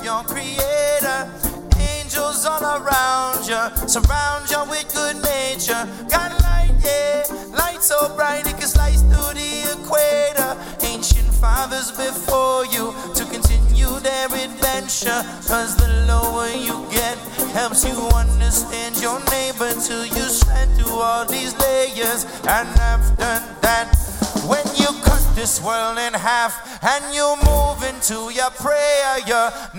your creator. Angels all around you, surround you with good nature. Got light, yeah, light so bright it can slice through the equator. Ancient fathers before you to continue their adventure. Cause the lower you get helps you understand your neighbor till you shred through all these layers. And after that, when you cut this world in half and you move into your prayer, you're